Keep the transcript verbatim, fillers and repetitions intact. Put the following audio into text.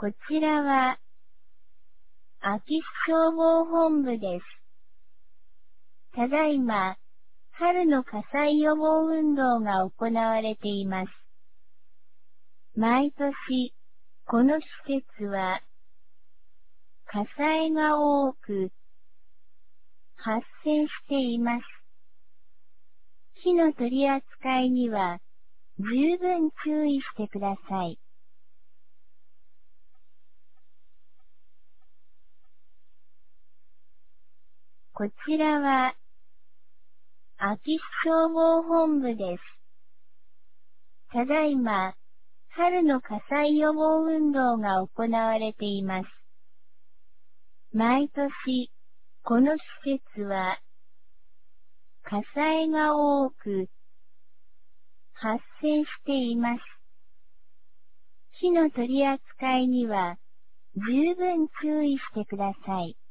こちらは、安芸市消防本部です。ただいま、春の火災予防運動が行われています。毎年、この施設は、火災が多く発生しています。火の取り扱いには、十分注意してください。こちらは、安芸市消防本部です。ただいま、春の火災予防運動が行われています。毎年、この施設は、火災が多く発生しています。火の取り扱いには、十分注意してください。